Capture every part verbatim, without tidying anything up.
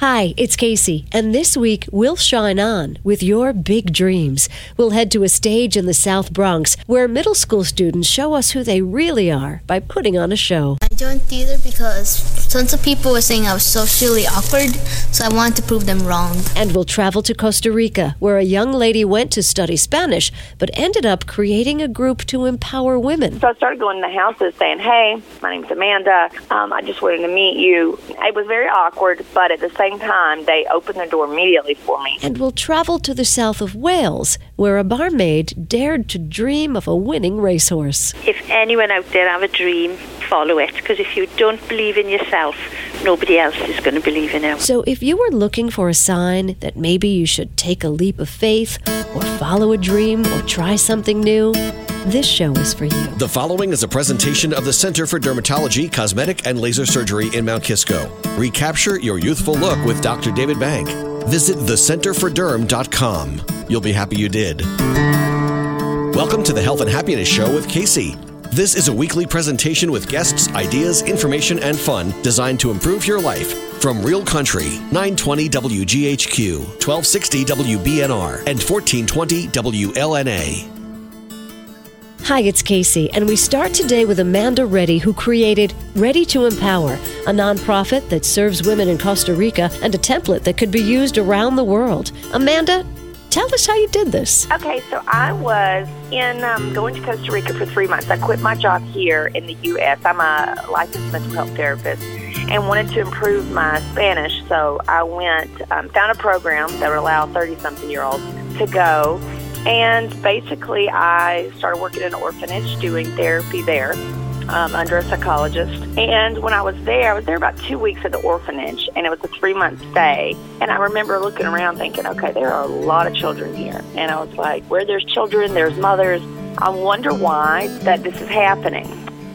Hi, it's Casey, and this week we'll shine on with your big dreams. We'll head to a stage in the South Bronx where middle school students show us who they really are by putting on a show. I joined theater because tons of people were saying I was socially awkward, so I wanted to prove them wrong. And we'll travel to Costa Rica, where a young lady went to study Spanish, but ended up creating a group to empower women. So I started going to the houses saying, hey, my name's Amanda. Um, I just wanted to meet you. It was very awkward, but at the same time, they opened the door immediately for me. And we'll travel to the south of Wales, where a barmaid dared to dream of a winning racehorse. If anyone out there have a dream, follow it, because if you don't believe in yourself, nobody else is going to believe in you. So if you were looking for a sign that maybe you should take a leap of faith, or follow a dream, or try something new, this show is for you. The following is a presentation of the Center for Dermatology, Cosmetic, and Laser Surgery in Mount Kisco. Recapture your youthful look with Doctor David Bank. Visit the center for derm dot com. You'll be happy you did. Welcome to the Health and Happiness Show with Casey. This is a weekly presentation with guests, ideas, information, and fun designed to improve your life. From Real Country, nine twenty W G H Q, twelve sixty W B N R, and fourteen twenty W L N A. Hi, it's Casey, and we start today with Amanda Reddy, who created Ready to Empower, a nonprofit that serves women in Costa Rica and a template that could be used around the world. Amanda, tell us how you did this. Okay, so I was in um, going to Costa Rica for three months. I quit my job here in the U S I'm a licensed mental health therapist and wanted to improve my Spanish, so I went, um, found a program that would allow thirty-something-year-olds to go. And basically, I started working in an orphanage doing therapy there um, under a psychologist. And when I was there, I was there about two weeks at the orphanage, and it was a three-month stay. And I remember looking around thinking, okay, there are a lot of children here. And I was like, where there's children, there's mothers. I wonder why that this is happening.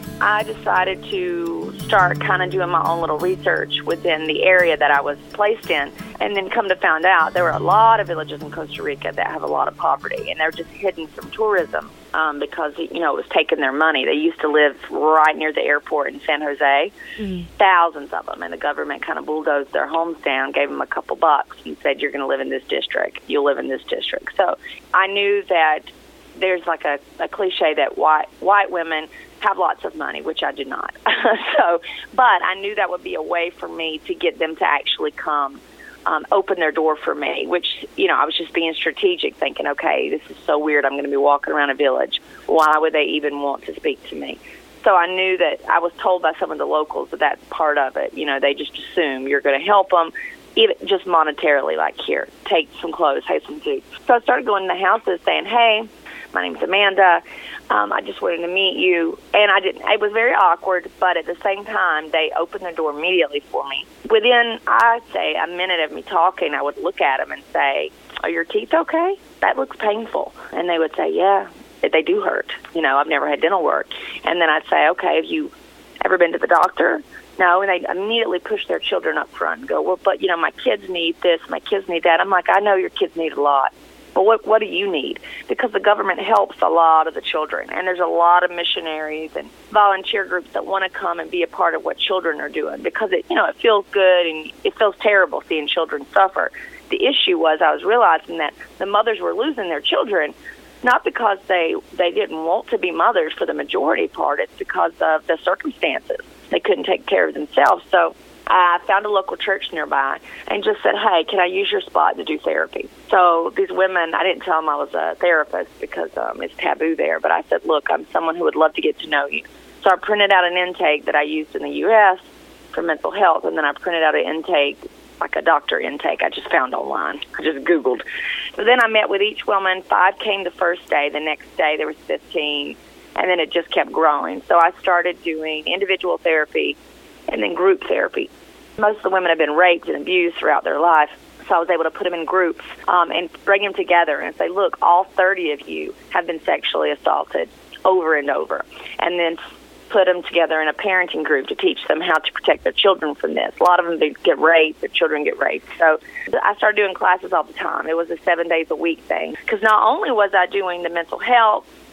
I decided to start kind of doing my own little research within the area that I was placed in, and then come to find out there were a lot of villages in Costa Rica that have a lot of poverty, and they're just hidden from tourism um, because, you know, it was taking their money. They used to live right near the airport in San Jose, mm-hmm. thousands of them, and the government kind of bulldozed their homes down, gave them a couple bucks, and said, you're going to live in this district. You'll live in this district. So I knew that there's like a, a cliche that white white women have lots of money, which I do not. so, but I knew that would be a way for me to get them to actually come, um, open their door for me, which, you know, I was just being strategic, thinking, okay, this is so weird. I'm going to be walking around a village. Why would they even want to speak to me? So I knew that I was told by some of the locals that that's part of it. You know, they just assume you're going to help them, even just monetarily, like, here, take some clothes, take some food. So I started going to the houses saying, hey, my name's Amanda. Um, I just wanted to meet you. And I didn't. It was very awkward, but at the same time, they opened the door immediately for me. Within, I'd say, a minute of me talking, I would look at them and say, are your teeth okay? That looks painful. And they would say, yeah, they do hurt. You know, I've never had dental work. And then I'd say, okay, have you ever been to the doctor? No, and they immediately push their children up front and go, well, but, you know, my kids need this, my kids need that. I'm like, I know your kids need a lot. Well, what what do you need? Because the government helps a lot of the children, and there's a lot of missionaries and volunteer groups that want to come and be a part of what children are doing, because it, you know, it feels good and it feels terrible seeing children suffer. The issue was I was realizing that the mothers were losing their children, not because they, they didn't want to be mothers for the majority part. It's because of the circumstances. They couldn't take care of themselves. So I found a local church nearby and just said, hey, can I use your spot to do therapy? So these women, I didn't tell them I was a therapist because um, it's taboo there, but I said, look, I'm someone who would love to get to know you. So I printed out an intake that I used in the U S for mental health, and then I printed out an intake, like a doctor intake I just found online. I just Googled. So then I met with each woman. Five came the first day. The next day there was fifteen, and then it just kept growing. So I started doing individual therapy and then group therapy. Most of the women have been raped and abused throughout their life, so I was able to put them in groups um, and bring them together and say, look, all thirty of you have been sexually assaulted over and over, and then put them together in a parenting group to teach them how to protect their children from this. A lot of them they get raped, their children get raped. So I started doing classes all the time. It was a seven days a week thing, because not only was I doing the mental health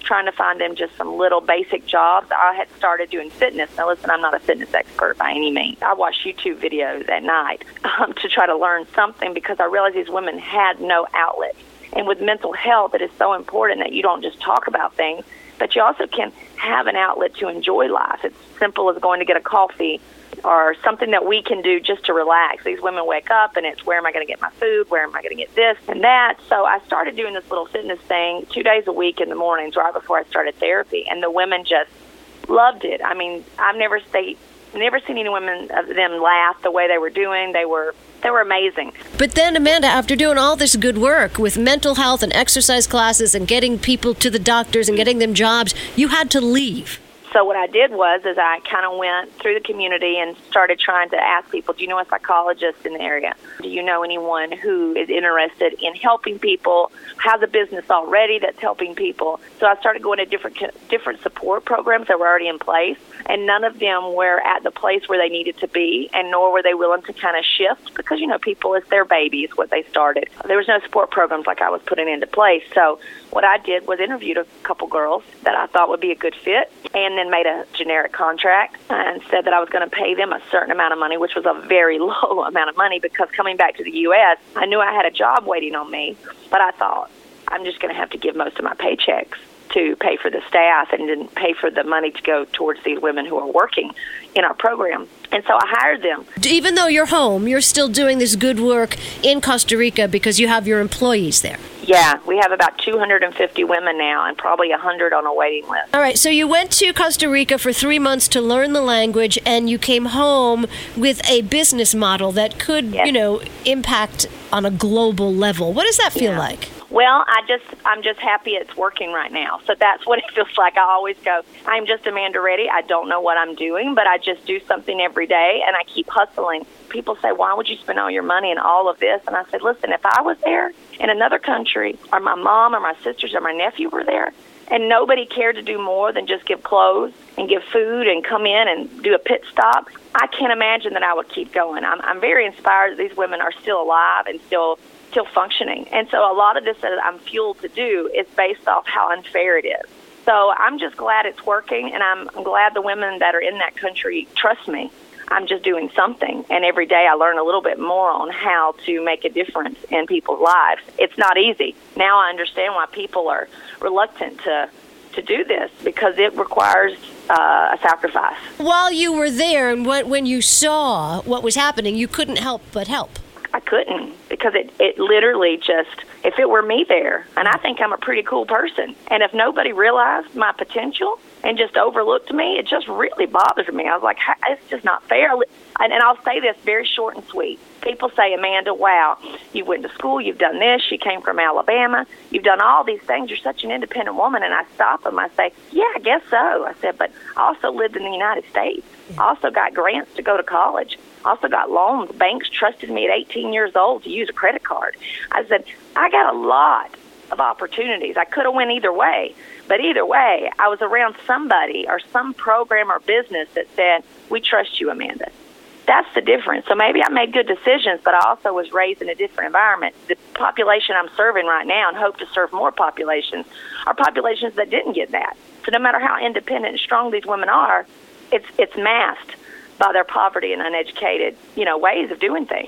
trying to find them just some little basic jobs. I had started doing fitness. Now, listen, I'm not a fitness expert by any means. I watch YouTube videos at night um, to try to learn something because I realized these women had no outlet. And with mental health, it is so important that you don't just talk about things, but you also can have an outlet to enjoy life. It's simple as going to get a coffee or something that we can do just to relax. These women wake up and it's, where am I going to get my food? Where am I going to get this and that? So I started doing this little fitness thing two days a week in the mornings right before I started therapy, and the women just loved it. I mean, I've never stayed, never seen any women of them laugh the way they were doing. They were They were amazing. But then, Amanda, after doing all this good work with mental health and exercise classes and getting people to the doctors and getting them jobs, you had to leave. So what I did was is I kind of went through the community and started trying to ask people, do you know a psychologist in the area? Do you know anyone who is interested in helping people, has a business already that's helping people? So I started going to different different support programs that were already in place, and none of them were at the place where they needed to be, and nor were they willing to kind of shift because, you know, people, it's their babies, what they started. There was no support programs like I was putting into place. So what I did was interviewed a couple girls that I thought would be a good fit, and then made a generic contract and said that I was going to pay them a certain amount of money, which was a very low amount of money because coming back to the U S, I knew I had a job waiting on me, but I thought I'm just going to have to give most of my paychecks to pay for the staff and then pay for the money to go towards these women who are working in our program. And so I hired them. Even though you're home, you're still doing this good work in Costa Rica because you have your employees there. Yeah, we have about two hundred fifty women now and probably one hundred on a waiting list. All right, so you went to Costa Rica for three months to learn the language, and you came home with a business model that could, yes. you know, impact on a global level. What does that feel yeah. like? Well, I just, I'm just happy it's working right now. So that's what it feels like. I always go, I'm just Amanda Reddy. I don't know what I'm doing, but I just do something every day, and I keep hustling. People say, why would you spend all your money and all of this? And I said, listen, if I was there in another country, or my mom or my sisters or my nephew were there, and nobody cared to do more than just give clothes and give food and come in and do a pit stop, I can't imagine that I would keep going. I'm, I'm very inspired that these women are still alive and still still functioning. And so a lot of this that I'm fueled to do is based off how unfair it is. So I'm just glad it's working, and I'm, I'm glad the women that are in that country trust me. I'm just doing something, and every day I learn a little bit more on how to make a difference in people's lives. It's not easy. Now I understand why people are reluctant to to do this, because it requires uh, a sacrifice. While you were there and when you saw what was happening, you couldn't help but help. I couldn't, because it, it literally just, if it were me there, and I think I'm a pretty cool person, and if nobody realized my potential and just overlooked me, it just really bothered me. I was like, it's just not fair. And, and I'll say this very short and sweet. People say, Amanda, wow, you went to school, you've done this, you came from Alabama, you've done all these things, you're such an independent woman. And I stop them, I say, yeah, I guess so. I said, but I also lived in the United States. I also got grants to go to college. Also got loans. Banks trusted me at eighteen years old to use a credit card. I said, I got a lot of opportunities. I could have went either way. But either way, I was around somebody or some program or business that said, we trust you, Amanda. That's the difference. So maybe I made good decisions, but I also was raised in a different environment. The population I'm serving right now, and hope to serve more populations, are populations that didn't get that. So no matter how independent and strong these women are, it's it's masked by their poverty and uneducated, you know, ways of doing things.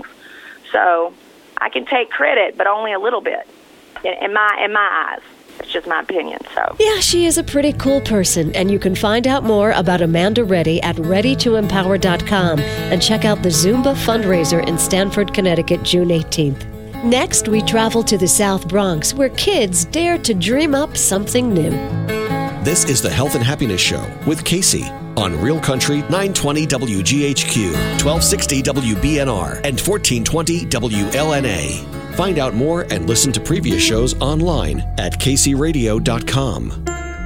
So I can take credit, but only a little bit in, in my in my eyes. It's just my opinion. So yeah, she is a pretty cool person, and you can find out more about Amanda Reddy at ready to empower dot com and check out the Zumba fundraiser in Stamford, Connecticut, June eighteenth. Next, we travel to the South Bronx, where kids dare to dream up something new. This is the Health and Happiness Show with Casey on Real Country nine twenty W G H Q, twelve sixty W B N R, and fourteen twenty W L N A. Find out more and listen to previous shows online at casey radio dot com.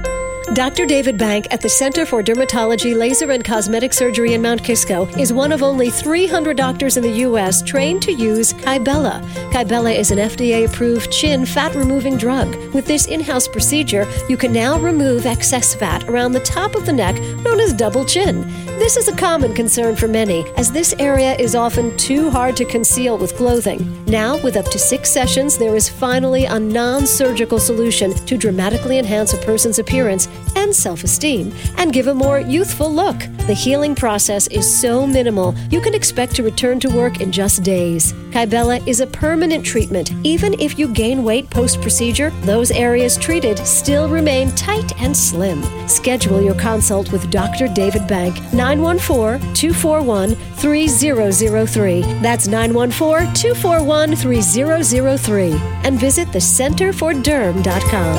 Doctor David Bank at the Center for Dermatology, Laser and Cosmetic Surgery in Mount Kisco is one of only three hundred doctors in the U S trained to use Kybella. Kybella is an F D A-approved chin fat-removing drug. With this in-house procedure, you can now remove excess fat around the top of the neck, known as double chin. This is a common concern for many, as this area is often too hard to conceal with clothing. Now, with up to six sessions, there is finally a non-surgical solution to dramatically enhance a person's appearance and self-esteem and give a more youthful look. The healing process is so minimal, you can expect to return to work in just days. Kybella is a permanent treatment. Even if you gain weight post-procedure, those areas treated still remain tight and slim. Schedule your consult with Doctor David Bank, nine one four, two four one, three zero zero three. That's nine one four, two four one, three zero zero three. And visit the center for derm dot com.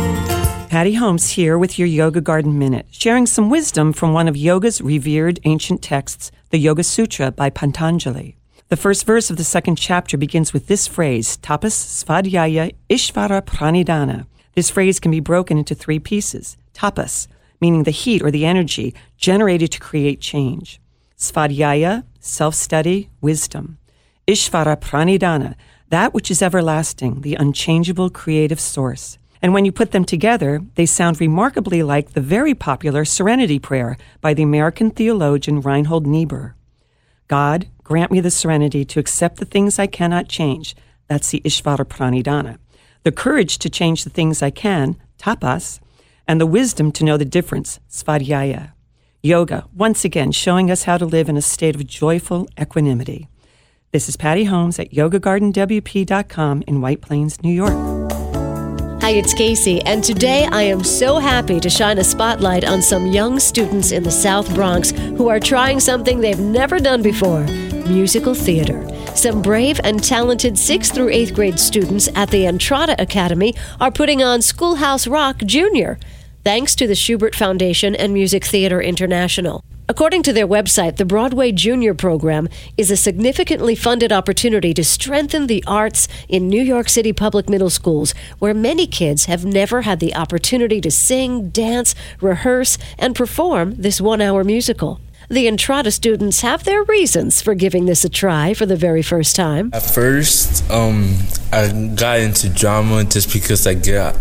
Patty Holmes here with your Yoga Garden Minute, sharing some wisdom from one of yoga's revered ancient texts, the Yoga Sutra by Patanjali. The first verse of the second chapter begins with this phrase, Tapas Svadhyaya Ishvara Pranidhana. This phrase can be broken into three pieces. Tapas, meaning the heat or the energy generated to create change. Svadhyaya, self-study, wisdom. Ishvara Pranidhana, that which is everlasting, the unchangeable creative source. And when you put them together, they sound remarkably like the very popular Serenity Prayer by the American theologian Reinhold Niebuhr. God, grant me the serenity to accept the things I cannot change. That's the Ishvara Pranidhana. The courage to change the things I can, tapas, and the wisdom to know the difference, svadhyaya. Yoga, once again, showing us how to live in a state of joyful equanimity. This is Patty Holmes at yoga garden w p dot com in White Plains, New York. Hi, it's Casey, and today I am so happy to shine a spotlight on some young students in the South Bronx who are trying something they've never done before, musical theater. Some brave and talented sixth through eighth grade students at the Entrada Academy are putting on Schoolhouse Rock Junior, thanks to the Schubert Foundation and Music Theater International. According to their website, the Broadway Junior program is a significantly funded opportunity to strengthen the arts in New York City public middle schools, where many kids have never had the opportunity to sing, dance, rehearse, and perform this one-hour musical. The Entrada students have their reasons for giving this a try for the very first time. At first, um, I got into drama just because I get,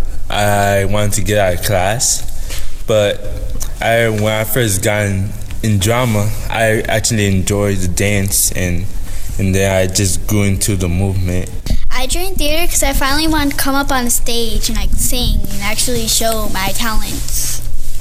I wanted to get out of class. But I, when I first got in, in drama, I actually enjoyed the dance, and and then I just grew into the movement. I joined theater because I finally wanted to come up on a stage and like sing and actually show my talents.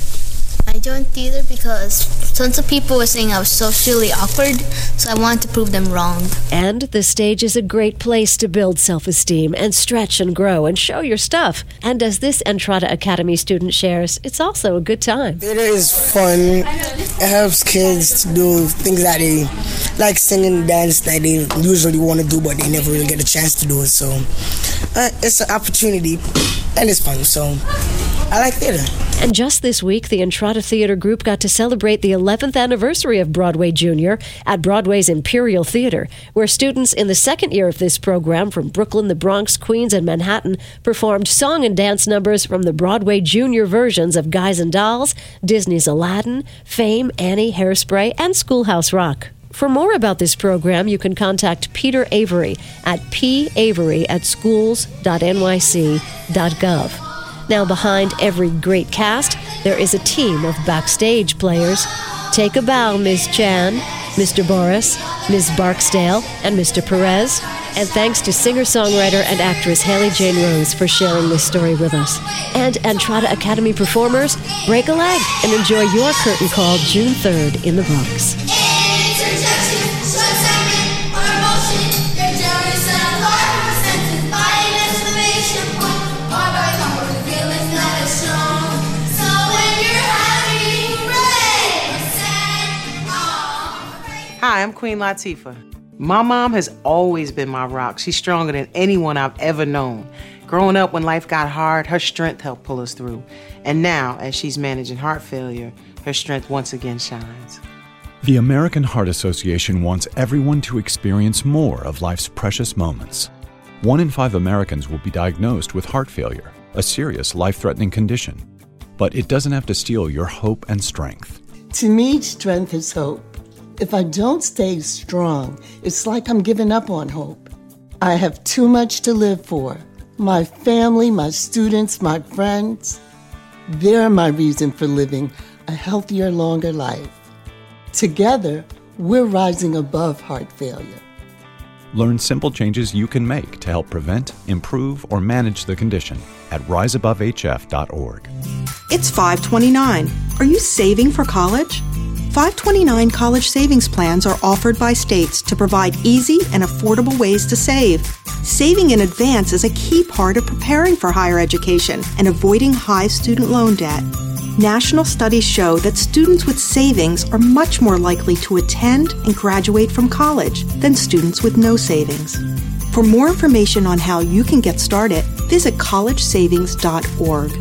I joined theater because tons of people were saying I was socially awkward, so I wanted to prove them wrong. And the stage is a great place to build self-esteem and stretch and grow and show your stuff. And as this Entrada Academy student shares, it's also a good time. Theater is fun. It helps kids to do things that they like, singing and dance that they usually want to do, but they never really get a chance to do it. So uh, it's an opportunity, and it's fun. So I like theater. And just this week, the Entrada Theater Group got to celebrate the eleventh anniversary of Broadway Junior at Broadway's Imperial Theater, where students in the second year of this program from Brooklyn, the Bronx, Queens, and Manhattan performed song and dance numbers from the Broadway Junior versions of Guys and Dolls, Disney's Aladdin, Fame, Annie, Hairspray, and Schoolhouse Rock. For more about this program, you can contact Peter Avery at p avery at schools dot n y c dot gov. Now, behind every great cast, there is a team of backstage players. Take a bow, Miz Chan, Mister Boris, Miz Barksdale, and Mister Perez. And thanks to singer-songwriter and actress Haley Jane Rose for sharing this story with us. And Entrada Academy performers, break a leg and enjoy your curtain call June third in the Bronx. Hi, I'm Queen Latifah. My mom has always been my rock. She's stronger than anyone I've ever known. Growing up when life got hard, her strength helped pull us through. And now, as she's managing heart failure, her strength once again shines. The American Heart Association wants everyone to experience more of life's precious moments. One in five Americans will be diagnosed with heart failure, a serious life-threatening condition. But it doesn't have to steal your hope and strength. To me, strength is hope. If I don't stay strong, it's like I'm giving up on hope. I have too much to live for. My family, my students, my friends, they're my reason for living a healthier, longer life. Together, we're rising above heart failure. Learn simple changes you can make to help prevent, improve, or manage the condition at rise above h f dot org. It's five twenty-nine. Are you saving for college? five twenty-nine college savings plans are offered by states to provide easy and affordable ways to save. Saving in advance is a key part of preparing for higher education and avoiding high student loan debt. National studies show that students with savings are much more likely to attend and graduate from college than students with no savings. For more information on how you can get started, visit college savings dot org.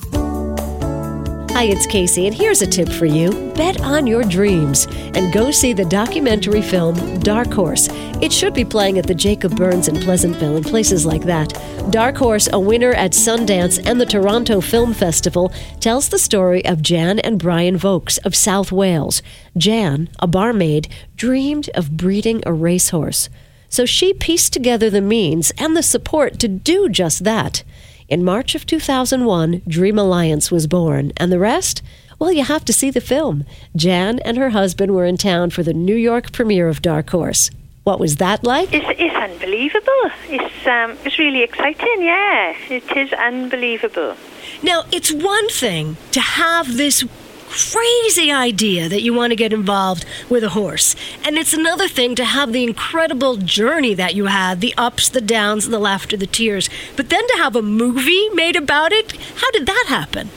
Hi, it's Casey, and here's a tip for you. Bet on your dreams and go see the documentary film Dark Horse. It should be playing at the Jacob Burns in Pleasantville and places like that. Dark Horse, a winner at Sundance and the Toronto Film Festival, tells the story of Jan and Brian Vokes of South Wales. Jan, a barmaid, dreamed of breeding a racehorse. So she pieced together the means and the support to do just that. In March of two thousand one, Dream Alliance was born, and the rest? Well, you have to see the film. Jan and her husband were in town for the New York premiere of Dark Horse. What was that like? It's, it's unbelievable. It's um, it's really exciting, yeah. It is unbelievable. Now, it's one thing to have this crazy idea that you want to get involved with a horse, and it's another thing to have the incredible journey that you had, the ups, the downs, the laughter, the tears. But then to have a movie made about it, how did that happen?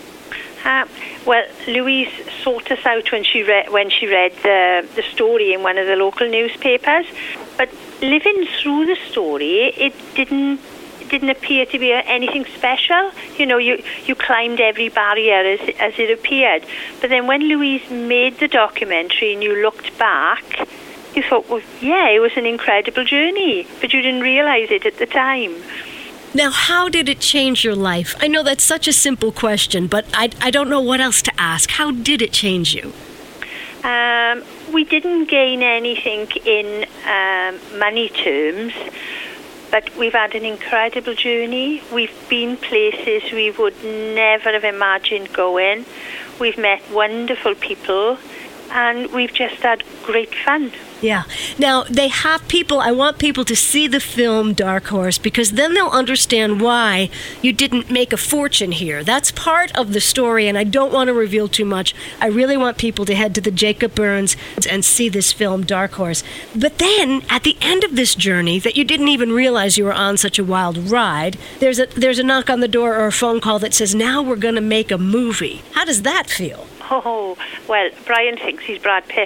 Uh, well, Louise sought us out when she read when she read the the story in one of the local newspapers. But living through the story, it didn't it didn't appear to be anything special. You know, you you climbed every barrier as as it appeared. But then when Louise made the documentary and you looked back, you thought, well, yeah, it was an incredible journey, but you didn't realise it at the time. Now, how did it change your life? I know that's such a simple question, but I, I don't know what else to ask. How did it change you? Um, we didn't gain anything in um, money terms, but we've had an incredible journey. We've been places we would never have imagined going. We've met wonderful people, and we've just had great fun. Yeah. Now, they have people, I want people to see the film Dark Horse, because then they'll understand why you didn't make a fortune here. That's part of the story, and I don't want to reveal too much. I really want people to head to the Jacob Burns and see this film Dark Horse. But then, at the end of this journey, that you didn't even realize you were on such a wild ride, there's a, there's a knock on the door or a phone call that says, now we're going to make a movie. How does that feel? Oh, well, Brian thinks he's Brad Pitt.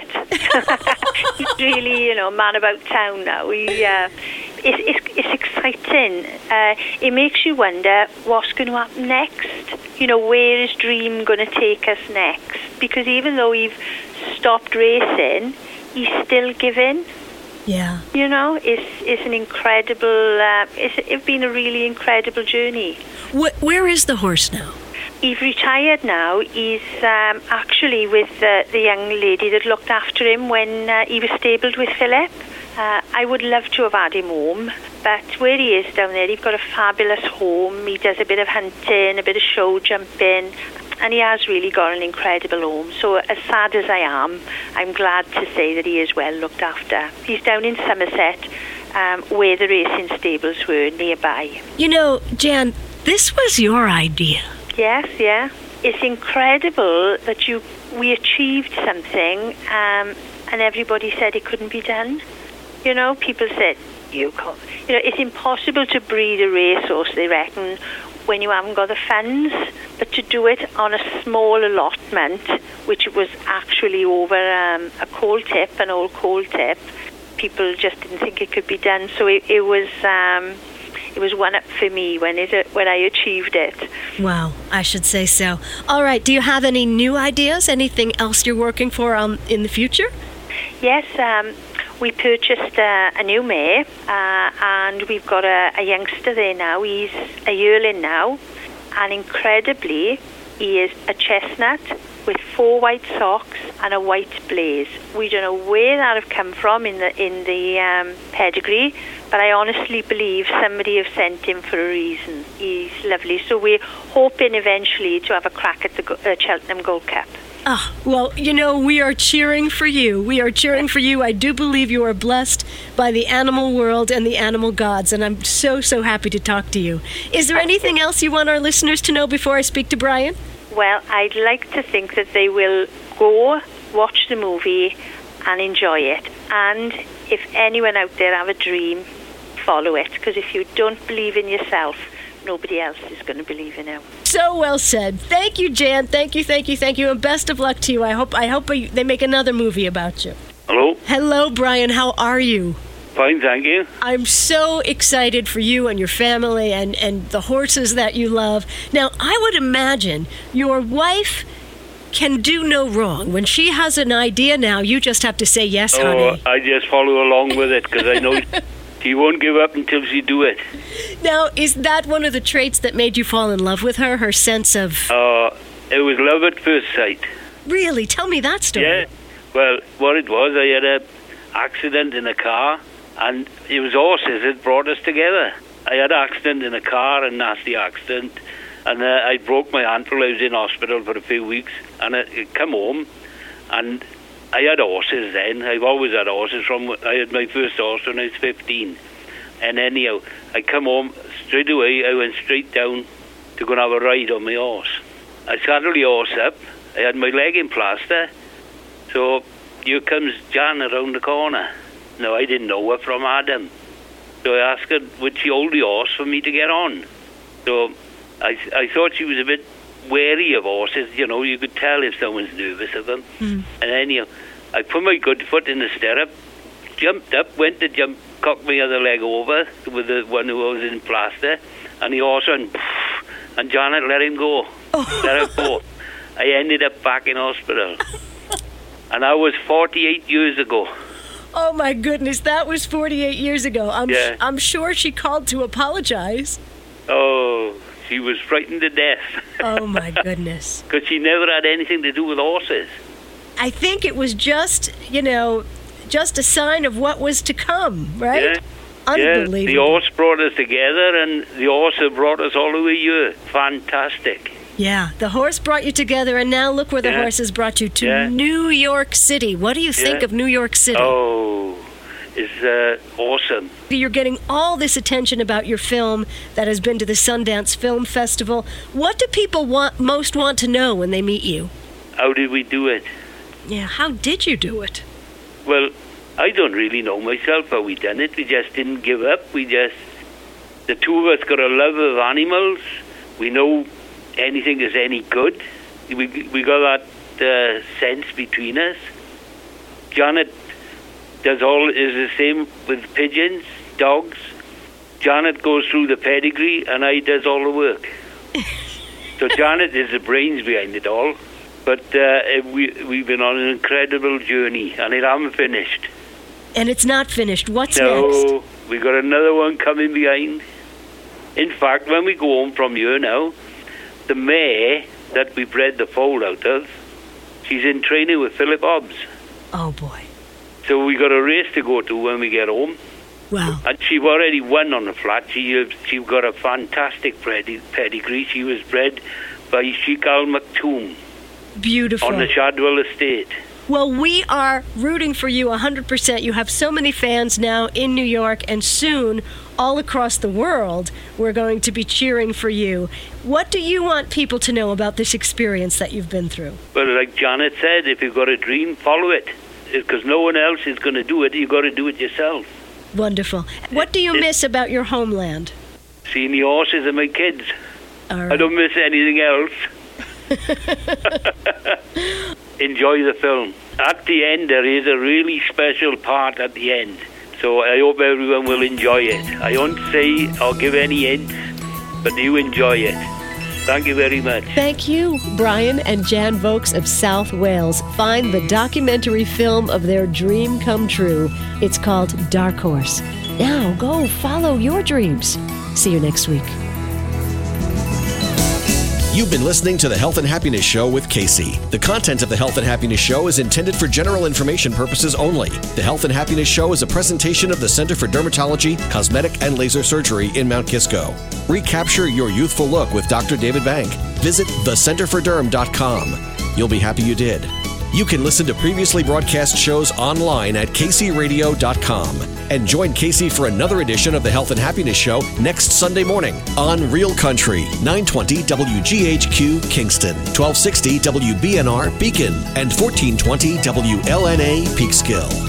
He's really, you know, man about town now. He, uh, it's, it's, it's exciting. Uh, it makes you wonder what's going to happen next. You know, where is Dream going to take us next? Because even though we've stopped racing, he's still giving. Yeah. You know, it's it's an incredible, uh, it's, it's been a really incredible journey. Wh- where is the horse now? He's retired now. He's um, actually with uh, the young lady that looked after him when uh, he was stabled with Philip. Uh, I would love to have had him home, but where he is down there, he's got a fabulous home. He does a bit of hunting, a bit of show jumping, and he has really got an incredible home. So as sad as I am, I'm glad to say that he is well looked after. He's down in Somerset, um, where the racing stables were nearby. You know, Jan, this was your idea. Yes, yeah. It's incredible that you we achieved something um, and everybody said it couldn't be done. You know, people said, you can't. You know, it's impossible to breed a racehorse, they reckon, when you haven't got the funds. But to do it on a small allotment, which was actually over um, a coal tip, an old coal tip, people just didn't think it could be done. So it, it was... Um, It was one up for me when it when I achieved it. Wow, I should say so. All right, do you have any new ideas? Anything else you're working for um, in the future? Yes, um, we purchased uh, a new mare, uh, and we've got a, a youngster there now. He's a yearling now, and incredibly, he is a chestnut with four white socks and a white blaze. We don't know where that have come from in the in the um, pedigree, but I honestly believe somebody have sent him for a reason. He's lovely. So we're hoping eventually to have a crack at the uh, Cheltenham Gold Cup. Ah, well, you know, we are cheering for you. We are cheering for you. I do believe you are blessed by the animal world and the animal gods, and I'm so, so happy to talk to you. Is there anything else you want our listeners to know before I speak to Brian? Well, I'd like to think that they will go watch the movie and enjoy it. And if anyone out there have a dream, follow it. Because if you don't believe in yourself, nobody else is going to believe in you. So well said. Thank you, Jan. Thank you, thank you, thank you, and best of luck to you. I hope I hope they make another movie about you. Hello? Hello, Brian. How are you? Fine, thank you. I'm so excited for you and your family and, and the horses that you love. Now, I would imagine your wife can do no wrong. When she has an idea now, you just have to say yes, oh, honey. I just follow along with it because I know she won't give up until she do it. Now, is that one of the traits that made you fall in love with her, her sense of... Uh, it was love at first sight. Really? Tell me that story. Yeah. Well, what it was, I had a accident in a car, and it was horses that brought us together. I had an accident in a car, a nasty accident, and uh, I broke my ankle. I was in hospital for a few weeks, and I, I come home, and I had horses then. I've always had horses. From I had my first horse when I was fifteen. And anyhow, I come home, straight away, I went straight down to go and have a ride on my horse. I saddled the horse up. I had my leg in plaster. So here comes Jan around the corner. No, I didn't know her from Adam. So I asked her, would she hold the horse for me to get on? So I, I thought she was a bit wary of horses. You know, you could tell if someone's nervous of them. Mm. And anyhow, I put my good foot in the stirrup, jumped up, went to jump, cocked my other leg over with the one who was in plaster, and the horse went, and Janet let him go. Oh. Let him go. I ended up back in hospital. And that was forty-eight years ago. Oh, my goodness. That was forty-eight years ago. I'm, yeah. sh- I'm sure she called to apologize. Oh, she was frightened to death. Oh, my goodness. Because she never had anything to do with horses. I think it was just, you know, just a sign of what was to come, right? Yeah. Unbelievable. Yeah, the horse brought us together, and the horse have brought us all the way here. Fantastic. Yeah, the horse brought you together, and now look where the yeah. horse has brought you, to yeah. New York City. What do you think yeah. of New York City? Oh, it's uh, awesome. You're getting all this attention about your film that has been to the Sundance Film Festival. What do people want most want to know when they meet you? How did we do it? Yeah, how did you do it? Well, I don't really know myself how we done it. We just didn't give up. We just, the two of us got a love of animals. We know anything is any good. We we got that uh, sense between us. Janet does all is the same with pigeons, dogs. Janet goes through the pedigree, and I does all the work. So Janet is the brains behind it all. But uh, we we've been on an incredible journey, and it hasn't finished. And it's not finished. What's no, next? No, we got another one coming behind. In fact, when we go home from here now, the mare that we bred the foal out of, she's in training with Philip Hobbs. Oh, boy. So we got a race to go to when we get home. Wow. And she already won on the flat. She she got a fantastic pedigree. She was bred by Sheikh Al Maktoum. Beautiful. On the Shadwell estate. Well, we are rooting for you one hundred percent. You have so many fans now in New York, and soon all across the world we're going to be cheering for you. What do you want people to know about this experience that you've been through? Well, like Janet said, if you've got a dream, follow it. Because no one else is going to do it. You've got to do it yourself. Wonderful. What do you it, miss about your homeland? Seeing the horses and my kids. All right. I don't miss anything else. Enjoy the film. At the end, there is a really special part at the end. So I hope everyone will enjoy it. I won't say or give any hint, but you enjoy it. Thank you very much. Thank you, Brian and Jan Vokes of South Wales. Find the documentary film of their dream come true. It's called Dark Horse. Now go follow your dreams. See you next week. You've been listening to the Health and Happiness Show with Casey. The content of the Health and Happiness Show is intended for general information purposes only. The Health and Happiness Show is a presentation of the Center for Dermatology, Cosmetic, and Laser Surgery in Mount Kisco. Recapture your youthful look with Doctor David Bank. Visit the center for derm dot com. You'll be happy you did. You can listen to previously broadcast shows online at K C radio dot com. And join Casey for another edition of the Health and Happiness Show next Sunday morning on Real Country, nine twenty W G H Q Kingston, twelve sixty W B N R Beacon, and fourteen twenty W L N A Peekskill.